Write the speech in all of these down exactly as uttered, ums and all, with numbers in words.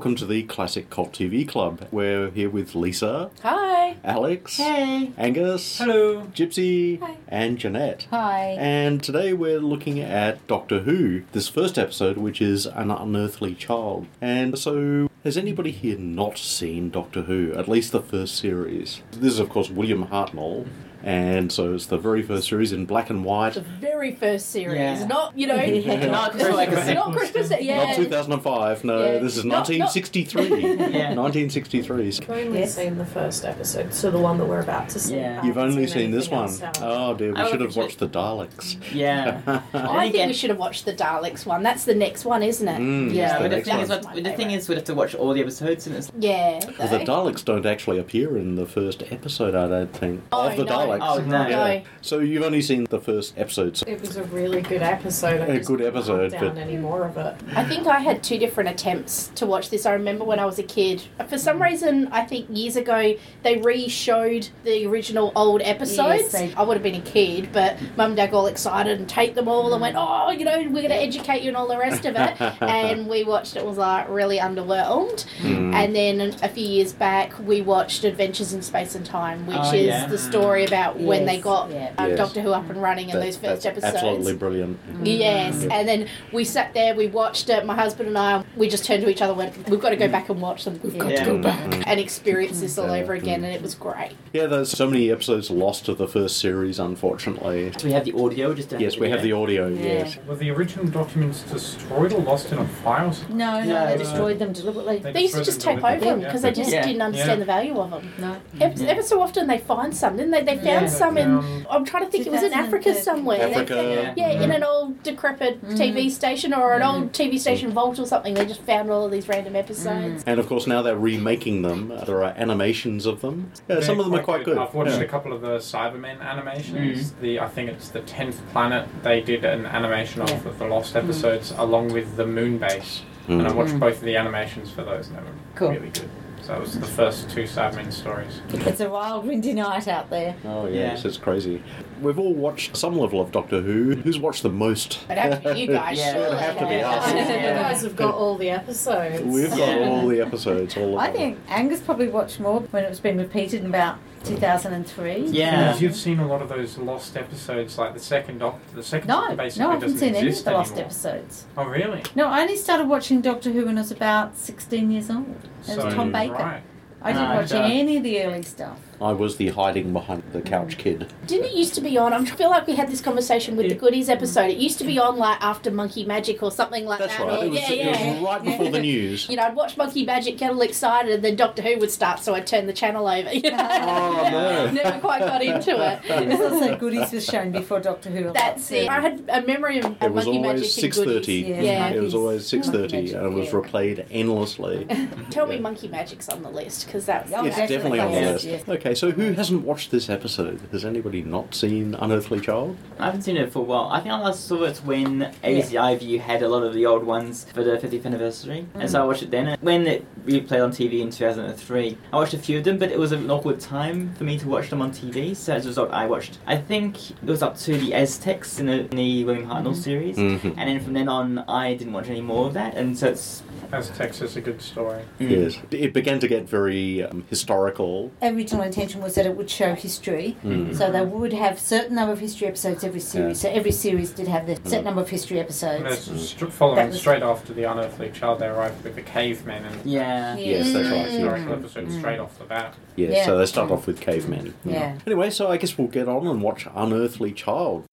welcome to the Classic Cult T V Club. We're here with Lisa. Hi. Alex. Hey. Angus. Hello. Gypsy. Hi. And Jeanette. Hi. And today we're looking at Doctor Who, this first episode, which is An Unearthly Child. And so, has anybody here not seen Doctor Who? At least the first series. This is, of course, William Hartnell. And so it's the very first series in black and white. The very first series, Yeah. not, you know, Not Christmas, like a not Christmas, yeah. Not two thousand five, no, Yeah. this is Not- nineteen sixty-three. Yeah. nineteen sixty-three. I've only Yes. seen the first episode, so the one that we're about to see. Yeah. I You've haven't only seen this anything one. else out. Oh dear, we I should would have watched the Daleks. Yeah. I think we should have watched the Daleks one. That's the next one, isn't it? Mm, Yeah, that's but the next thing is, one. what, the thing is, we have to watch all the episodes, and it's Yeah. Well, the they- Daleks don't actually appear in the first episode, I don't think. Oh, of the no. Daleks. Oh, no. Yeah. So you've only seen the first episode. So It was a really good episode. I A just good can't episode, down but- any more of it. I think I had two different attempts to watch this. I remember when I was a kid. For some reason, I think years ago, they re-showed the original old episodes. Yes, they- I would have been a kid, but Mum and Dad got all excited and taped them all and went, oh, you know, we're going to educate you and all the rest of it. And we watched it, and was like really underwhelmed. Mm. And then a few years back, we watched Adventures in Space and Time, which Oh, is yeah. the story about when they Yes, got yeah. um, Yes. Doctor Who up and running in That- those first that's episodes. absolutely brilliant. Yes, Mm. and then we sat there, we watched it, my husband and I, we just turned to each other and went, we've got to go back and watch them, we've got Yeah. to go back Mm. and experience this all Yeah. over again, and it was great. Yeah, there's so many episodes lost to the first series, unfortunately. Do we have the audio? Just to Yes, we have the audio, yes. Were the original documents destroyed or lost in a file? or something? No, no, No, they no. destroyed them deliberately. They used to destroyed just them tape over them deliberately, because yeah. they just Yeah. didn't understand Yeah. the value of them. No. Ever, ever so often they find some, didn't they? They found Yeah. some in, Um, I'm trying to think, it was in Africa two thousand thirteen. somewhere. They Africa. found- yeah, in an old decrepit T V station or an old T V station vault or something. They just found all of these random episodes. And of course, now they're remaking them. There are animations of them. Yeah, some of them are quite good. I've watched Yeah. a couple of the Cybermen animations. The I think it's the tenth Planet. They did an animation of, Yeah. of the lost episodes along with the Moon Base, and I Mm. watched both of the animations for those, and they were Cool. really good. So it was the first two Cybermen stories. It's a wild, windy night out there. Oh, yes, Yeah. it's crazy. We've all watched some level of Doctor Who. Who's watched the most? It'd have to be you guys, Yeah, surely. it'd have to be us. You Yeah. guys have got all the episodes. We've got Yeah. all the episodes, all of I them. think Angus probably watched more when it was being repeated in about two thousand three. Yeah. Because you've seen a lot of those lost episodes, like the second Doctor. The second No, Doctor basically no, I haven't doesn't seen any of exist the lost anymore. episodes. Oh, really? No, I only started watching Doctor Who when I was about sixteen years old. It was So, Tom Baker. Right. I didn't Ah, watch okay. any of the early stuff. I was the hiding behind the couch kid. Didn't it used to be on? I feel like we had this conversation with the Yeah. Goodies episode. It used to be on like after Monkey Magic or something like That's that. right. Or, It was, yeah, it yeah. was right before the news. You know, I'd watch Monkey Magic, get all excited, and then Doctor Who would start, so I'd turn the channel over. You know? Oh, no. Never quite got into it. It was also Goodies was shown before Doctor Who. a lot, That's too. it. I had a memory of It was Monkey Magic always and six Goodies. thirty. Yeah. Yeah. It was always six thirty, Monkey and it was Magic, yeah. replayed endlessly. Tell me Yeah. Monkey Magic's on the list, because that's... Oh, It's definitely on the yes, list. yes. Okay, so who hasn't watched this episode? Has anybody not seen Unearthly Child? I haven't seen it for a while. I think I last saw it when A B C iView had a lot of the old ones for the fiftieth anniversary, and so I watched it then. And when it replayed on T V in two thousand three, I watched a few of them, but it was an awkward time for me to watch them on T V, so as a result I watched, I think it was up to the Aztecs in the, in the William Hartnell series, Mhm. and then from then on I didn't watch any more of that, and so it's... As Texas, a good story. mm. Yes. It began to get very um, historical. Original intention was that it would show history, Mm. so they would have certain number of history episodes every series. So every series did have the certain number of history And episodes. it's st- following That was- straight after the Unearthly Child, they arrived with the cavemen and Yeah. Yes, that's right. historical Yeah. episode Mm. straight off the bat. Yes, Yeah. so they start off with cavemen. Yeah. Anyway, so I guess we'll get on and watch Unearthly Child.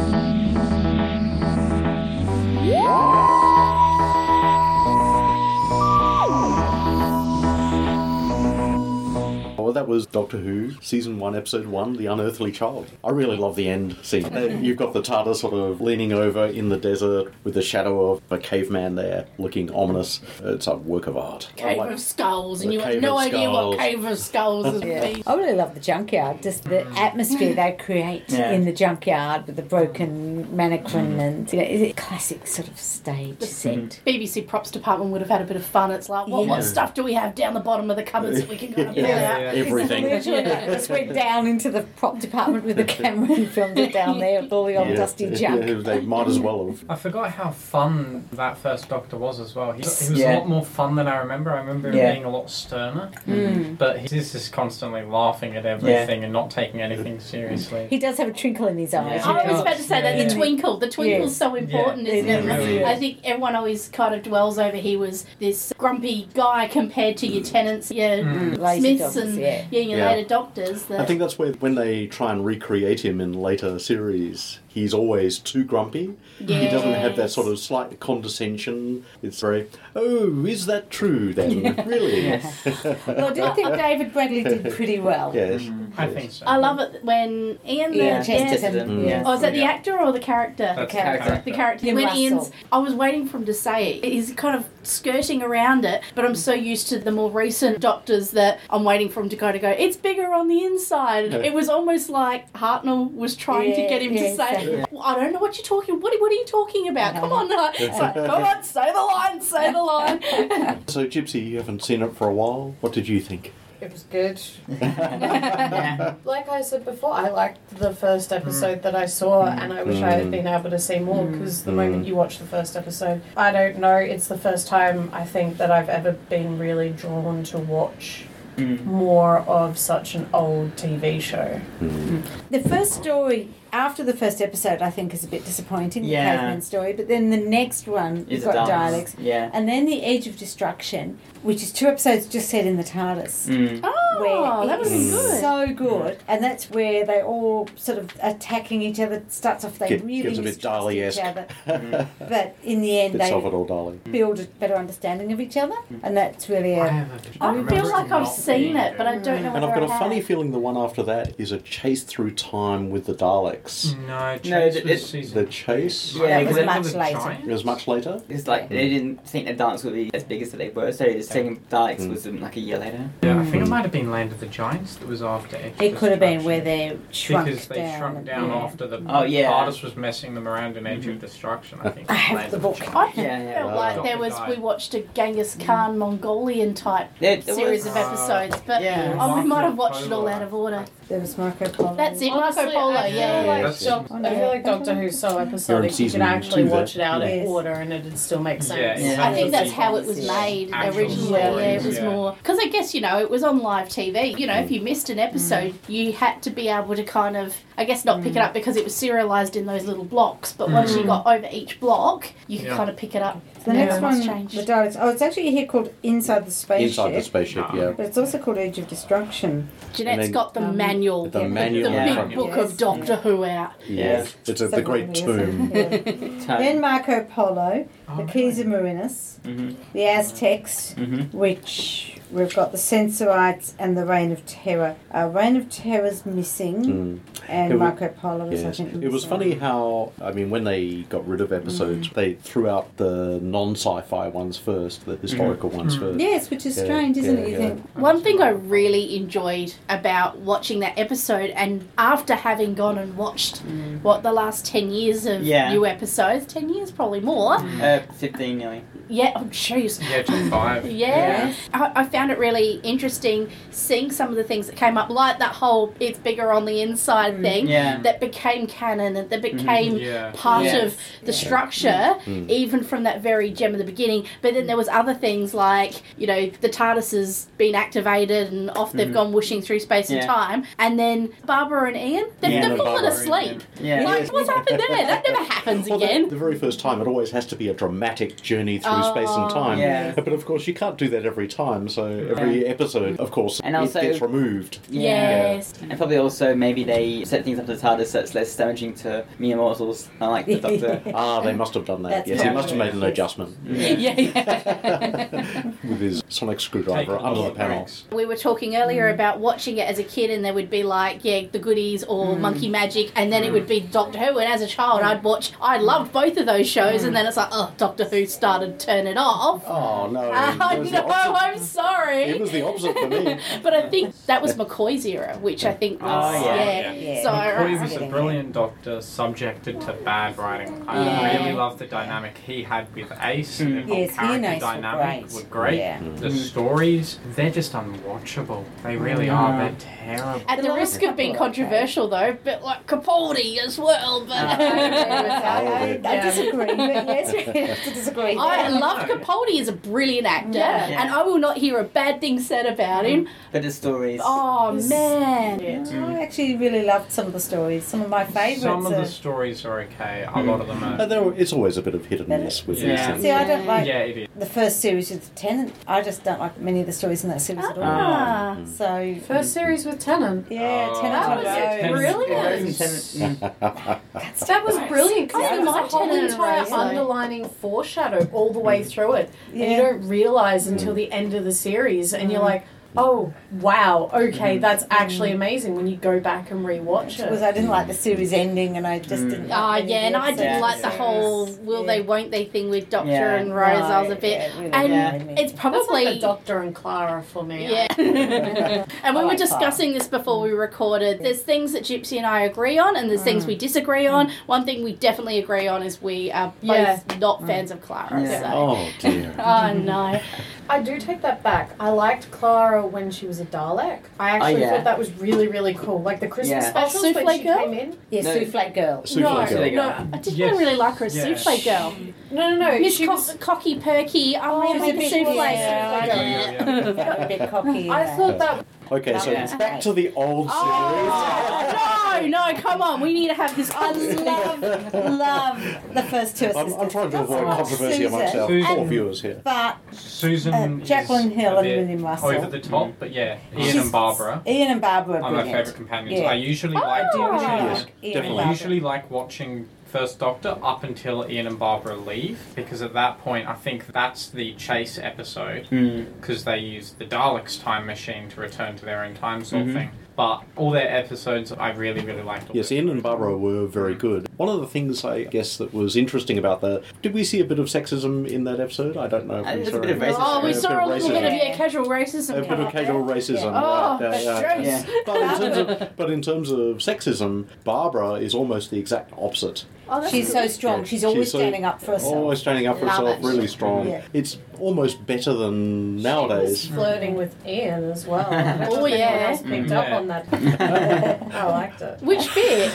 Well, that was Doctor Who, Season one, Episode one, The Unearthly Child. I really love the end scene. Uh, You've got the TARDIS sort of leaning over in the desert with the shadow of a caveman there, looking ominous. It's a work of art. I Cave like- of Skulls, and The you have Cave no of idea what Skulls. Cave of Skulls is. Yeah. I really love the junkyard, just the atmosphere they create Yeah. in the junkyard with the broken mannequin and you know, it's a classic sort of stage set. B B C props department would have had a bit of fun. It's like, what, what Yeah. stuff do we have down the bottom of the cupboards that we can go and pull Yeah. out? Yeah. You everything. Literally, just went down into the prop department with the camera and filmed it down there with all the old Yeah, dusty yeah, junk. yeah, they might as well have. I forgot how fun that first Doctor was as well. He, he was Yeah. a lot more fun than I remember. I remember him Yeah. being a lot sterner, Mm. but he's just constantly laughing at everything and not taking anything seriously. He does have a twinkle in his eyes. Yeah. I was does, about to say that, yeah. the twinkle. The twinkle's Yes. so important, Yeah, isn't it it? really I is. think everyone always kind of dwells over he was this grumpy guy compared to your tenants, your Mm. Lazy Smiths doctors, and yeah. yeah, your Yeah. later doctors. That, I think that's where, when they try and recreate him in later series, he's always too grumpy. He doesn't have that Yes. sort of slight condescension. It's very, oh, is that true then? Really? Well, I do think David Bradley did pretty well. Yes. I think so. I love it when Ian, the, Ian yeah, Chesterton. Mm. Yeah. oh, is that the Yeah. actor or the character? That's the character. The character. Ian when Russell. Ian's, I was waiting for him to say it. He's kind of skirting around it, but I'm so used to the more recent doctors that I'm waiting for him to kind of go, it's bigger on the inside. It was almost like Hartnell was trying to Yeah, get him yeah, to say, exactly. well, I don't know what you're talking, what, what are you talking about? Come on, uh, it's like, come on, say the line, say the line. So, Gypsy, you haven't seen it for a while. What did you think? It was good. Yeah. Like I said before, I liked the first episode that I saw, and I wish I had Mm. been able to see more, because the Mm. moment you watch the first episode, I don't know, it's the first time I think that I've ever been really drawn to watch Mm. more of such an old T V show. Mm. The first story after the first episode, I think, is a bit disappointing. The Yeah. caveman story, but then the next one, Is you've got it Daleks? dialects, Yeah. and then the Age of Destruction, which is two episodes just set in the TARDIS. Mm. Oh, that it was is good. so good, and that's where they all sort of attacking each other. It starts off they Get- really gets a bit mistrust each Dali-esque. other, Mm. but in the end Bit they Salvador Dali. build a better understanding of each other, and that's really I, a have a, I remember feel it like I've not seen being it, but I good. don't know And whether I've got a I funny have. feeling the one after that is a chase through time with the Daleks. No, Chase No, was it- it- season. The chase? Yeah, That was because much the later. Giants? It was much later? It's like they didn't think the Daleks would be as big as they were, so the second Daleks Mm. was um, like a year later. Yeah, I think Mm. it might have been Land of the Giants that was after Age of it could have been Destruction. where they shrunk Because they down. shrunk and- down yeah. after the Oh, yeah. TARDIS was messing them around in Age Mhm. of Destruction, I think. I have Land the of book. Giants. I Yeah, yeah. felt Oh. like there was, we watched a Genghis Khan Mongolian type There, there series was, of episodes, but Yeah. oh, we might have Marco watched it all Polo. out of order. There was Marco Polo. That's it, Honestly, Marco Polo, I feel yeah. like That's- Doc- I feel like Doctor Who's so episodic, you season could actually two, watch it out Yes. in order and it'd still make sense. Yeah, Yeah. I think Yeah. that's how it was made Actual originally. Yeah, it was stories, yeah. more because I guess you know it was on live T V. You know, if you missed an episode, you had to be able to kind of, I guess, not pick it up because it was serialized in those little blocks. But once you got over each block, you could Yeah. kind of pick it up. The Yeah, next that's one, changed. the Daleks. Oh, it's actually here called Inside the Spaceship. Inside the spaceship, Ah. yeah. But it's also called Age of Destruction. Jeanette's then- got the Um, manual, The Yeah. manual the Yeah. in big front. book Yes, of Doctor Who out. Yeah. It's a, the great tomb. Yeah. Tone. Then Marco Polo, Oh, the Keys of Marinus, Mhm. the Aztecs, Mhm. which we've got the Sensorites and the Reign of Terror. Uh, Reign of Terror's missing, Mm. and It wa- Marco Polo is, I Yes. think, It was missing. funny how, I mean, when they got rid of episodes, they threw out the non sci fi ones first, the historical ones Mm. first. Yes, which is Yeah, strange, isn't yeah, it? You yeah. think, One thing I really enjoyed about watching that episode, and after having gone and watched what the last ten years of Yeah. new episodes, ten years probably more. Uh, fifteen nearly. Yeah, oh jeez. Yeah, to five. Yeah, I, I found it really interesting seeing some of the things that came up, like that whole "it's bigger on the inside" thing Yeah. that became canon and that became Yeah. part Yes. of the structure, Mm. even from that very gem at the beginning. But then there was other things like, you know, the TARDIS has been activated and off they've Mhm. gone whooshing through space and Yeah. time, and then Barbara and Ian, they've, Yeah. they've And fallen Barbara asleep. Yeah. Like, Yes. what's happened there? That never happens Well, the, again. the very first time, it always has to be a dramatic journey through Oh, space and time. Yeah. But of course, you can't do that every time, so every episode, of course, And also- it gets removed. Yeah. Yes. And probably also maybe they set things up to the TARDIS so it's less damaging to mere mortals, unlike the Doctor. Ah, they must have done that. That's yes, he right. must have made an Yes. adjustment Yeah, yeah. with his sonic Take screwdriver a under lot the of panel. breaks. We were talking earlier about watching it as a kid, and there would be like, yeah, the goodies or Monkey Magic, and then it would be Doctor Who. And as a child, I'd watch, I loved both of those shows, and then it's like, oh, Doctor Who started, turn it off. Oh no! I Those know, are opposite- I'm sorry. sorry. It was the opposite for me. But I think that was McCoy's era, which I think was, Oh, yeah. yeah. Yeah. So McCoy was Yeah. a brilliant doctor subjected to bad writing. I Yeah. really loved the dynamic he had with Ace. Mm. The whole Yes, he and character Ace were dynamic great. were great. Yeah. The stories, they're just unwatchable. They really are. They're terrible. at the The risk last of being couple are okay. controversial, though, a bit like Capaldi as well. But I, I, I Yeah. disagree, but yes, we have to disagree. I Yeah. love Capaldi as a brilliant actor, Yeah. and I will not hear a bad thing said about him. But the stories. Oh Yes. man, Yeah. I actually really loved some of the stories. Some of my favourites. Some of are- the stories are okay. A lot of them Uh, are. there, it's always a bit of hit and miss with these Yeah. things. See, I don't like Yeah, it is. the first series with Tennant. I just don't like many of the stories in that series at all. Ah. So First series with Tennant. yeah, Oh, Tennant that on was Rose. brilliant. That was brilliant because I there was a liked whole Tennant and entire Rose, though. underlining foreshadow all the way through it. And Yeah. you don't realise until the end of the series, and you're like, oh, wow, okay, that's actually amazing when you go back and rewatch Because it. I didn't like the series ending, and I just didn't. Ah, like any yeah, of and the I didn't episodes. like the whole will they, Yeah. won't they thing with Doctor Yeah. and Rose. I was a No, bit, yeah, it really and annoyed me. it's That's probably like the Doctor and Clara for me. yeah. And we I were like discussing this before we recorded. There's things that Gypsy and I agree on, and there's things we disagree on. One thing we definitely agree on is we are both Yeah. not fans of Clara. Yeah. So. Oh dear. Oh no. I do take that back. I liked Clara when she was a Dalek. I actually Oh, yeah. thought that was really, really cool. Like the Christmas Yeah. specials Oh, when Souffle she Girl? came in. Yeah, No. Souffle Girl. Souffle no, Girl. Souffle no, Girl. I didn't Yes. really like her as Yeah. souffle girl. No, no, no. Miss she Co- was. Cocky Perky, I Oh, want to she's a make a bit- souffle. yeah, Yeah, yeah. Got a bit cocky. in I that. thought that. Okay, so Yeah. back to the old series. Oh, no, no, come on, we need to have this. I love, love the first two I'm, assistants. I'm trying to Not avoid so much controversy amongst Susan, our Susan. poor viewers here. But Susan Uh, is Jacqueline Hill a and bit William Russell. over the top, but yeah, Ian she's- and Barbara Ian and Barbara are are my brilliant. favourite companions. Yeah. I usually Oh. like I do really Yes, like Ian definitely. and I Barbara. usually like watching First Doctor up until Ian and Barbara leave, because at that point I think that's the chase episode, Mm. because they use the Daleks' time machine to return to their own time sort of Mhm. thing. But all their episodes I really, really liked. all Yes, their Ian and Barbara were very good. One of the things I guess that was interesting about that, did we see a bit of sexism in that episode? I don't know. If Uh, we there's a saw bit of it. racism. Oh, we A saw bit a of little bit of racism. yeah, casual racism. A bit come of up casual there. racism. Yeah. right, Oh, yeah, that's yeah. gross. Yeah. But in terms of but in terms of sexism, Barbara is almost the exact opposite. Oh, that's She's good. so strong. Yeah. She's always She's so- standing up for herself. Always standing up for Love herself, it. really strong. Yeah. It's almost better than She was nowadays. flirting with Ian as well. I don't know Oh, if anyone yeah. else picked up Yeah. on that. I liked it. Which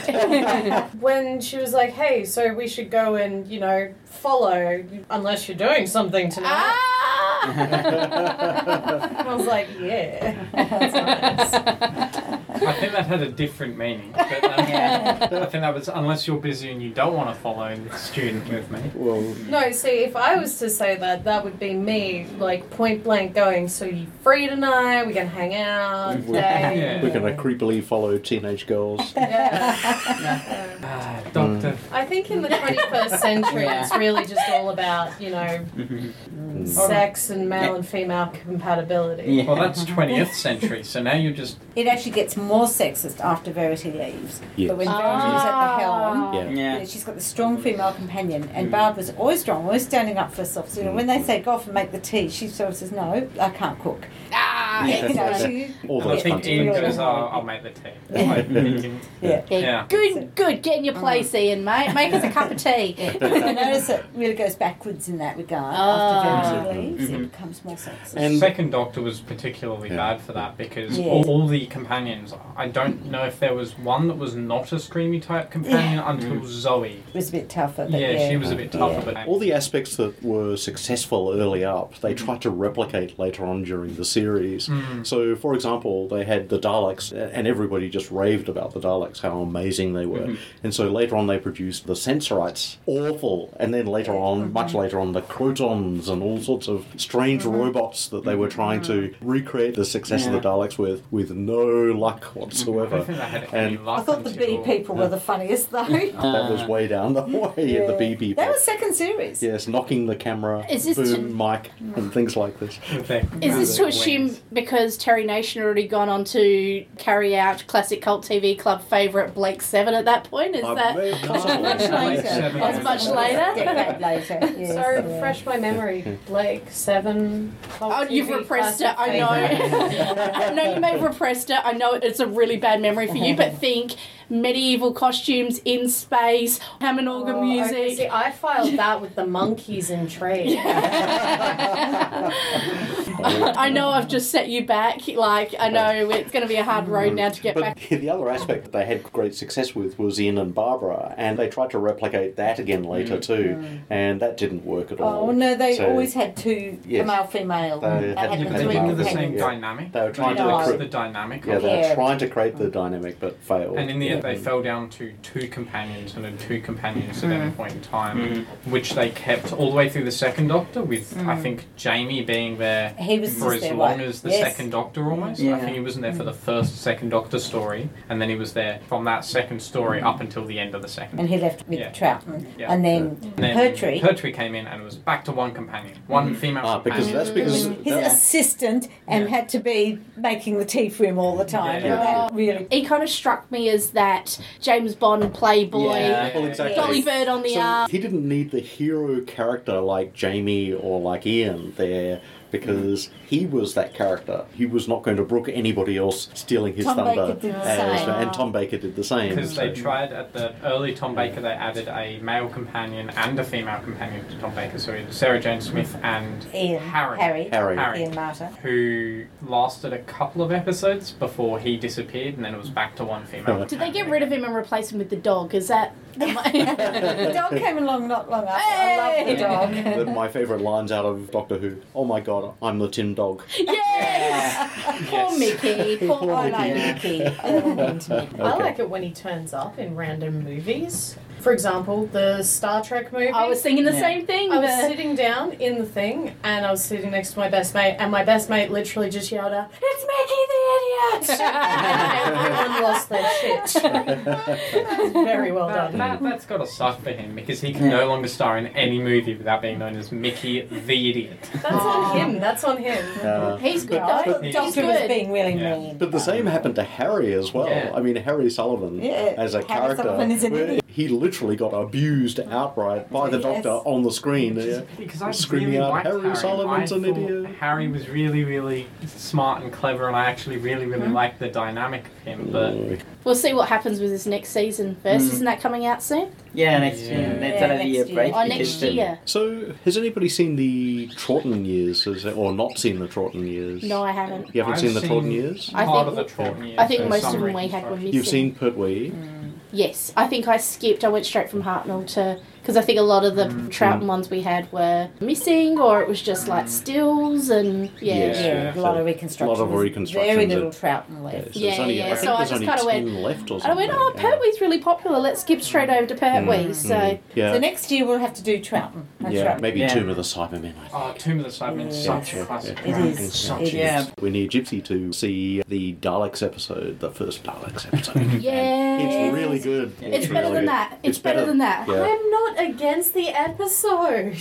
bit? When she was like, "Hey, so we should go and you know follow, unless you're doing something tonight." ah! I was like, "Yeah, that's nice." I think that had a different meaning. But, um, Yeah. I think that was unless you're busy and you don't want to follow the student with me. Well, No, see, if I was to say that, that would be me, like point blank going. So you free tonight? We can hang out. We're- Day. Yeah. we're going to creepily follow teenage girls. Yeah. Ah, Doctor. I think in the twenty-first century, Yeah. it's really just all about you know Mhm. sex and male and female compatibility. Yeah. Well, that's twentieth century, so now you're just. It actually gets more sexist after Verity leaves. Yes. But when Verity's at the helm, Yeah. you Yeah. know, she's got the strong female companion, and Mm. Barbara's always strong, always standing up for herself. So you know, when they say go off and make the tea, she sort of says, "No, I can't cook." Ah! Yeah. You know, excellent. she, All And I those think kinds of Ian things. goes, oh, I'll make the tea. Like, thinking, yeah. Yeah. Yeah. Good, good. Get in your place, Ian, mate. Make us a cup of tea. I notice it really goes backwards in that regard. Ah. After Verity leaves, Mhm. it becomes more sexist. And- Second Doctor was particularly Yeah. bad for that because Yeah. all, all the companions, I don't know if there was one that was not a screamy type companion until Zoe. It was a bit tougher, but Yeah, yeah. she was a bit tougher, Yeah. but All the aspects that were successful early up, they tried to replicate later on during the series. Mm. So, for example, they had the Daleks, and everybody just raved about the Daleks, how amazing they were. Mhm. And so later on, they produced the Sensorites, awful. And then later on, much later on, the Crotons and all sorts of strange robots that they were trying to recreate the success Yeah. of the Daleks with, with no luck I whatsoever. don't think they had any And luck I thought the until- bee people were the funniest though. that was way down the way in the bee people. That was second series. Yes, knocking the camera, Is this boom, mic, and things like this. with their Is this to massive assume wings. because Terry Nation had already gone on to carry out Classic Cult T V Club favourite Blake Seven at that point? Is I that may- much later? Seven. That's much later. Decade later. Yes, So yeah. refresh my memory. Blake Seven. Oh, you've T V repressed it. classic I favourite. know. No, you may have repressed it. I know it's a really bad memory for you, but think medieval costumes in space, Hammond organ Oh, music. okay, see, I filed that with the monkeys in trade. I know I've just set you back. Like, I know it's going to be a hard road now to get But back. the other aspect that they had great success with was Ian and Barbara, and they tried to replicate that again later too, and that didn't work at all. Oh no, they So always had two, Yes. male, female. They had had two them male, doing female. With the same companions. Yeah. dynamic. They were trying to That's recruit- the dynamic. Yeah, of they it. were Yeah. trying to create the dynamic, but failed. And in the end, Yeah. they fell down to two companions and then two companions at Mm. any point in time, Mm. which they kept all the way through the second Doctor, with I Mm. think Jamie being there He was for just as there, long right? as the Yes. second Doctor almost. Yeah. I think he wasn't there for the first second Doctor story, and then he was there from that second story up until the end of the second. And he left with Yeah. Troughton. Yeah. And then And then Pertwee, Pertwee came in and it was back to one companion, one female Ah, because companion. that's because his that- assistant, and Yeah. had to be making the tea for him all the time. Yeah. And that really. He kind of struck me as that James Bond playboy, Yeah. Well, exactly. Dolly Bird on the So arm. he didn't need the hero character like Jamie or like Ian there because he was that character. He was not going to brook anybody else stealing his Tom thunder. Baker did the as- same. And Tom Baker did the same. Because they So- tried at the early Tom Baker, they added a male companion and a female companion to Tom Baker. So it was Sarah Jane Smith and Ian, Harry. Harry, Harry. Harry. Ian Marta. who lasted a couple of episodes before he disappeared, and then it was back to one female. Did they get rid of him and replace him with the dog? Is that... The dog came along not long after. I love the dog. But my favourite lines out of Doctor Who. Oh my god, I'm the tin dog. Yes! Poor Mickey. Poor Poor I like Mickey. Mickey. I love him to Mickey. I like it when he turns up in random movies. For example, the Star Trek movie. I was thinking the Yeah. same thing. I was but- sitting down in the thing, and I was sitting next to my best mate, and my best mate literally just yelled out, "It's Mickey the idiot!" and everyone lost their shit. That was very well That, done. that, that's got to suck for him because he can no longer star in any movie without being known as Mickey the Idiot. That's on him. That's on him. Uh, He's good. No, I though. thought the He's doctor was good. being really Yeah. mean. But the same happened to Harry as well. Yeah. I mean, Harry Sullivan Yeah, as a Harry character, Sullivan is an where idiot. he literally got abused outright by the Yes. Doctor on the screen. Yeah. Because I Screaming really out, liked "Harry Harry. Sullivan's I an thought idiot." Harry was really, really smart and clever, and I actually really, really liked the dynamic of him. But Mm. We'll see what happens with this next season first. Mm. Isn't that coming out soon? Yeah, next Yeah. year. That's Yeah, another next year year. break. Oh, because next the- year. So, has anybody seen the Troughton years, Has- or not seen the Troughton years? No, I haven't. You haven't I've seen the seen Troughton years? I part think- of the Troughton years. I think for most some of them we reason, had were sorry. missing. You've seen Pertwee. Yes, I think I skipped. I went straight from Hartnell to because I think a lot of the Mm. Troughton ones we had were missing, or it was just like stills and yeah. Yeah. Yeah, a lot of reconstructions. A lot of reconstructions Very that- little Troughton left. Yeah, there's only, yeah, I think so I there's just only kinda ten went- left or And I something. went, oh, yeah. Pertwee's really popular. Let's skip straight over to Pertwee. Mm. So Mm. Yeah, So next year we'll have to do Troughton. That's yeah right. maybe Yeah. Tomb of the Cybermen. I think. Oh, Tomb of the Cybermen, Yeah. such Yeah, a classic. It film. is. Such It a- Yeah. We need Gypsy to see the Daleks episode, the first Daleks episode. yeah, It's really good. It's better really than good. that. It's, better, than that. Yeah. I'm not against the episode.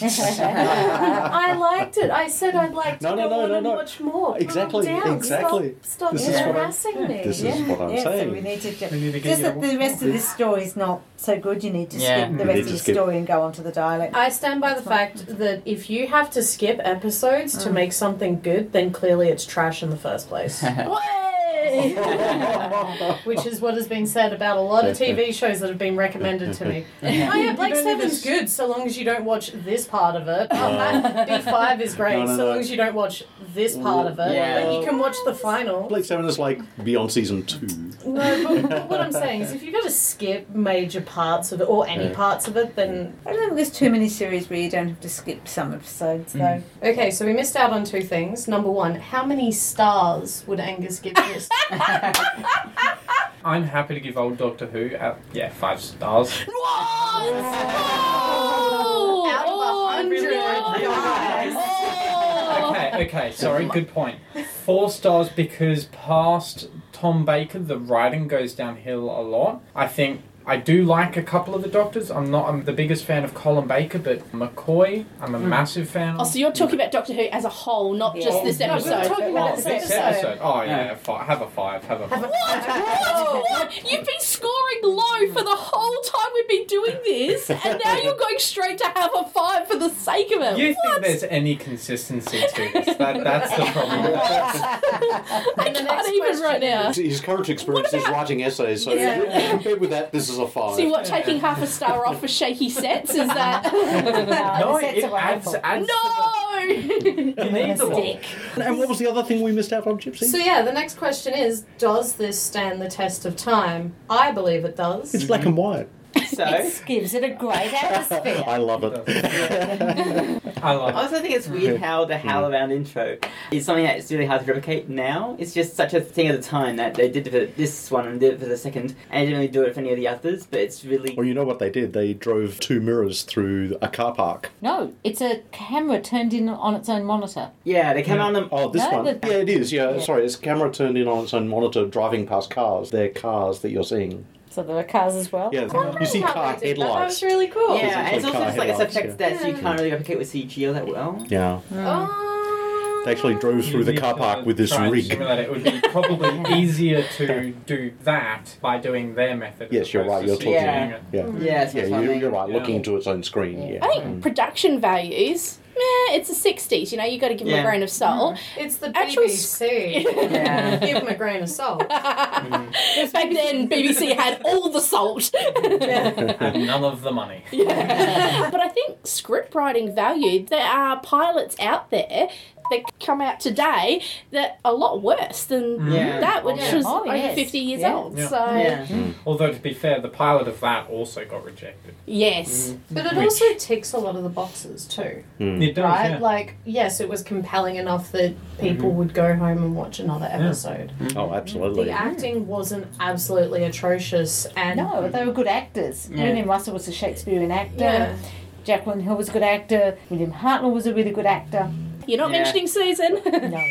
I liked it. I said I'd like to No, no, go no, on no, and no. watch more. Exactly, Calm down. exactly. Stop, stop This is what I'm- harassing me. This is Yeah. what I'm yeah, saying. So we need to We need to get just you that the rest of this story is not so good. You need to Yeah. skip the You rest need of to the skip. story and go on to the dialect. I stand by the fact that if you have to skip episodes to make something good, then clearly it's trash in the first place. Way! Which is what has been said about a lot of T V shows that have been recommended to me. Oh yeah, Blake don't need Seven's to- good so long as you don't watch this part of it. Oh, that B five is great No, no, so no. long as you don't watch this part of it. Yeah. But you can watch the final. Blake Seven is like beyond season two. No, but, but what I'm saying is if you've got to skip major parts of it or any Yeah. parts of it, then... I don't think there's too many series where you don't have to skip some episodes, though. Okay, so we missed out on two things. Number one, how many stars would Angus give this? I'm happy to give old Doctor Who at yeah five stars. What? Oh, Out of a oh, hundred no. guys. Oh. Okay, okay, sorry, good point. Four stars because past Tom Baker, the writing goes downhill a lot. I think I do like a couple of the Doctors. I'm not I'm the biggest fan of Colin Baker, but McCoy, I'm a Mm. massive fan of. Oh, so you're talking about Doctor Who as a whole, not Yeah. just this No, we're episode. talking about this This episode. episode. Oh, yeah, fi- have a five. Have a five. What? What? You've been scoring low for the whole time we've been doing this, and now you're going straight to have a five for the sake of it. You what? think there's any consistency to this? That, that's the problem. I And the can't next even question right now. His- His current experience is writing essays, so Yeah. compared with that, this is a five. So what, taking half a star off for shaky sets? Is that... No, the sets it are adds, wonderful. adds No! to the... You need them all. Stick. And what was the other thing we missed out on, Gypsy? So yeah, the next question is, does this stand the test of time? I believe it does. It's black and white. So, It gives it a great atmosphere. I love it. I like I also think it's weird how the Howl Around intro is something that's really hard to replicate now. It's just such a thing at the time that they did it for this one and did it for the second, and they didn't really do it for any of the others, but it's really... Well, you know what they did? They drove two mirrors through a car park. No, it's a camera turned in on its own monitor. Yeah, they came Yeah. on them... Oh, this No, one? the- Yeah, it is. Yeah, Yeah. sorry. It's camera turned in on its own monitor driving past cars. They're cars that you're seeing. So there are cars as well. Yeah, you see How car they did that. That headlights. was really cool. Yeah, and it's actually also car just like it's headlights, effects that you Yeah. can't really replicate with C G that well. Yeah. Oh. They actually drove through the You car need park to with this try and rig. simulate it. It would be probably easier to do that by doing their method. as Yes, you're opposed right, to you're C G talking- ing it. Yeah. Yeah, that's Yeah, what I you're, mean. you're right. Yeah. Looking into its own screen. Yeah. I think production values, meh, it's the sixties, you know, you got to give them Yeah. a grain of salt. It's the Actual B B C. Yeah. Give them a grain of salt. Back then, B B C had all the salt. And none of the money. But I think script writing value, there are pilots out there that come out today that are a lot worse than Yeah. that, which Yeah. was Oh, over yes. fifty years Yeah. old. Yeah. So, Yeah. Although, to be fair, the pilot of that also got rejected. yes. But it Which- also ticks a lot of the boxes too, Mm. It does, right? yeah. Like, yes, it was compelling enough that people would go home and watch another episode. Oh, absolutely. The acting wasn't absolutely atrocious, and No, they were good actors. Yeah. William Russell was a Shakespearean actor. yeah, Jacqueline Hill was a good actor. William Hartnell was a really good actor. You're not Yeah. mentioning Susan. No.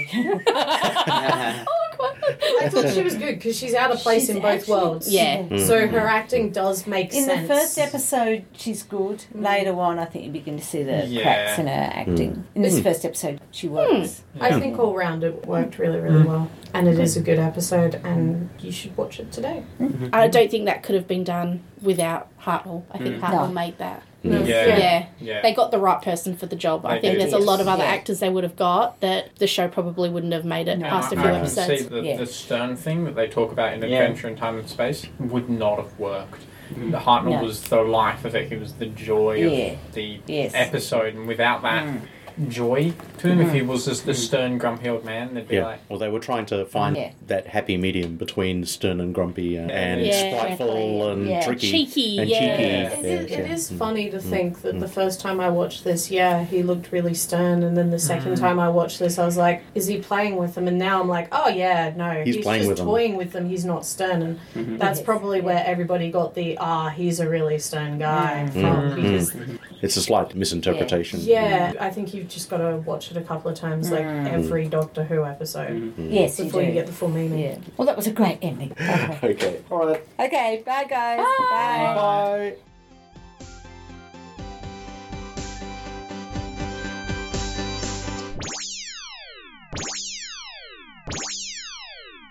Yeah. I thought she was good because she's out of place She's in both actually- worlds. Yeah. So her acting does make In sense. the first episode, she's good. Later on, I think you begin to see the Yeah. cracks in her acting. In this first episode, she works. I think all round it worked really, really well, and it is a good episode, and you should watch it today. I don't think that could have been done without Hartnell. I think Hartnell No. made that. No. Yeah. Yeah. Yeah. They got the right person for the job. I They think did. there's a lot of other Yeah. actors they would have got that the show probably wouldn't have made it No. past a I few can episodes. see the, Yeah. the Stern thing that they talk about in Yeah. Adventure in Time and Space would not have worked. The Hartnell No. was the life of it. He was the joy Yeah. of the Yes. episode, and without that joy to him, if he was just the stern, grumpy old man, they'd be Yeah. like, Well, they were trying to find Yeah. that happy medium between stern and grumpy and, and Yeah. spiteful Exactly. and Yeah. tricky. Cheeky, and yeah. cheeky. It, is, Yeah, it yeah. is Mm. funny to think that the first time I watched this, yeah, he looked really stern, and then the second time I watched this, I was like, is he playing with them? And now I'm like, oh yeah, no, He's he's, playing just with them. toying with them. He's not stern, and that's Yes. probably where everybody got the ah, he's a really stern guy from, because It's a slight misinterpretation. yeah, I think you've just got to watch it a couple of times, like every Doctor Who episode, Yes, you before do. you get the full meaning. Yeah. Well, that was a great ending. Okay. Okay. All right. Okay, bye guys. Bye. Bye.